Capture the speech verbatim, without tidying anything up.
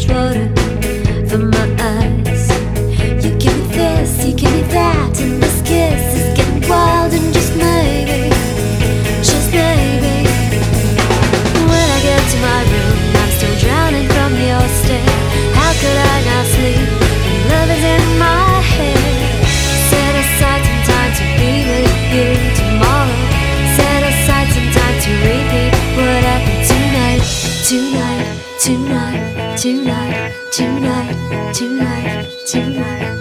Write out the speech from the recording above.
water from my eyes. You give me this, you give me that, and this kiss is getting wild. And just maybe, just maybe, when I get to my room, I'm still drowning from your stare. How could I not sleep when love is in my head? Set aside some time to be with you tomorrow. Set aside some time to repeat what happened tonight. Tonight, tonight, tonight, tonight, tonight, tonight.